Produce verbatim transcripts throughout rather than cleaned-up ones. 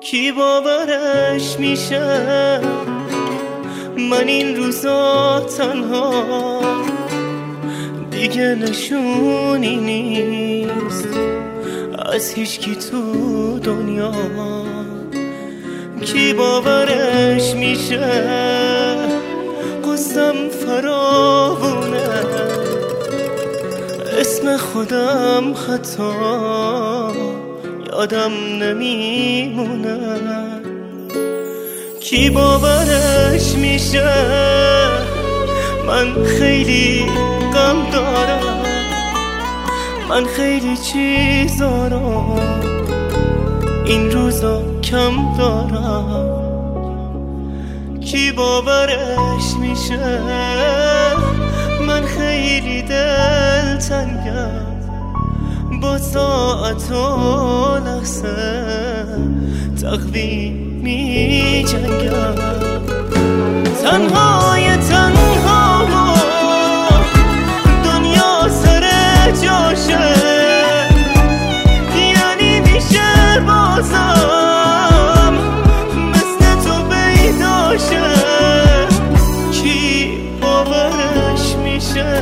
کی باورش میشه من این روزا تنها دیگه نشونی نیست از هیچکی تو دنیا. کی باورش میشه قصم فراوونه اسم خودم حتی یادم نمیمونه. کی باورش میشه من خیلی غم دارم من خیلی چیزا رو این روزا کم دارم. کی باورش میشه من خیلی دلتنگم با ساعت و لحظه تقویم می جنگم. تنهای تنها و دنیا سر جاشه یعنی میشه بازم مثل تو بیداشه. کی باورش میشه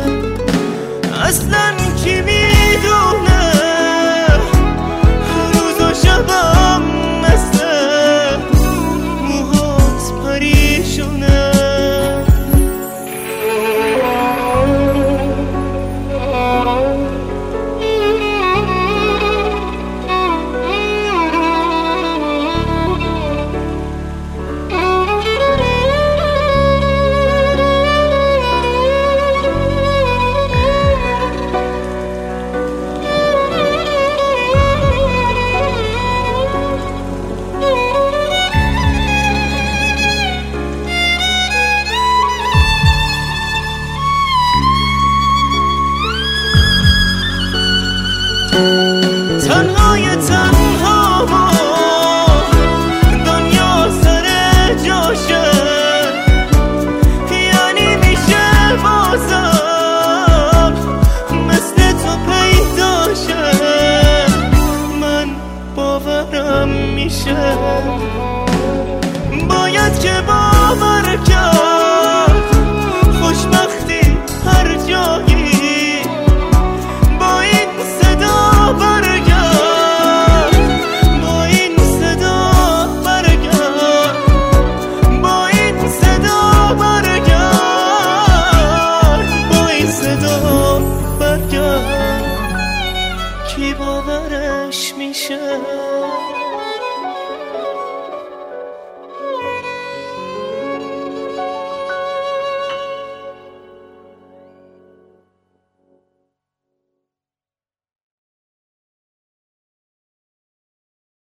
اصلا کی میدونه روز و شبم مثل موهات پریشونه. تنهای تنها و دنیا سر جاشه یعنی میشه بازم مثل تو پیداشه. من باورم میشه باید که باور کرد خوشبختی هر جایی با این صدا برگرد با این صدا برگرد با این صدا برگرد با این صدا برگرد. کی باورش میشه